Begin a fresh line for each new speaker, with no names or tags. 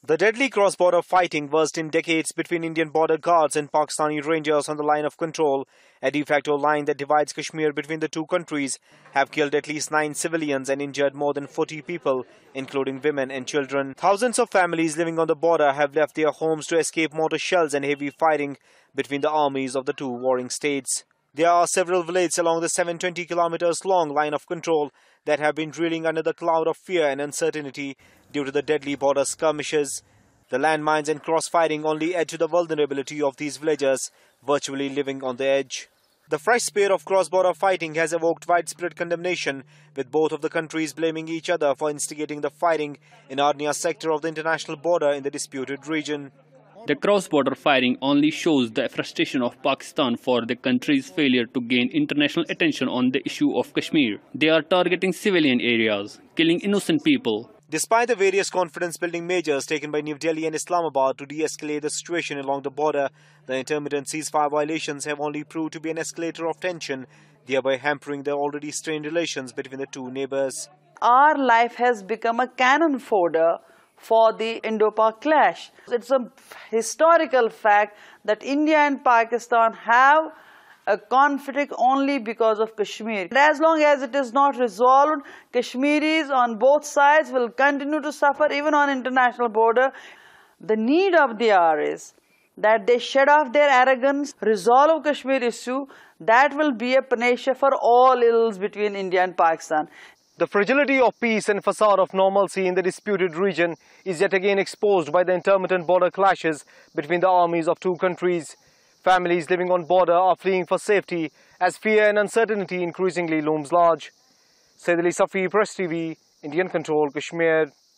The deadly cross-border fighting worst in decades between Indian border guards and Pakistani rangers on the line of control, a de facto line that divides Kashmir between the two countries, have killed at least 9 civilians and injured more than 40 people, including women and children. Thousands of families living on the border have left their homes to escape mortar shells and heavy fighting between the armies of the two warring states. There are several villages along the 720 kilometers long line of control that have been reeling under the cloud of fear and uncertainty due to the deadly border skirmishes. The landmines and crossfiring only add to the vulnerability of these villagers, virtually living on the edge. The fresh spate of cross-border fighting has evoked widespread condemnation, with both of the countries blaming each other for instigating the fighting in Arnia sector of the international border in the disputed region.
The cross-border firing only shows the frustration of Pakistan for the country's failure to gain international attention on the issue of Kashmir. They are targeting civilian areas, killing innocent people.
Despite the various confidence-building measures taken by New Delhi and Islamabad to de-escalate the situation along the border, the intermittent ceasefire violations have only proved to be an escalator of tension, thereby hampering the already strained relations between the two neighbors.
Our life has become a cannon fodder for the Indo-Pak clash. It's a historical fact that India and Pakistan have a conflict only because of Kashmir. And as long as it is not resolved, Kashmiris on both sides will continue to suffer even on international border. The need of the hour is that they shed off their arrogance, resolve Kashmir issue. That will be a panacea for all ills between India and Pakistan.
The fragility of peace and facade of normalcy in the disputed region is yet again exposed by the intermittent border clashes between the armies of two countries. Families living on border are fleeing for safety as fear and uncertainty increasingly looms large. Said Ali Safi, Press TV, Indian Control, Kashmir.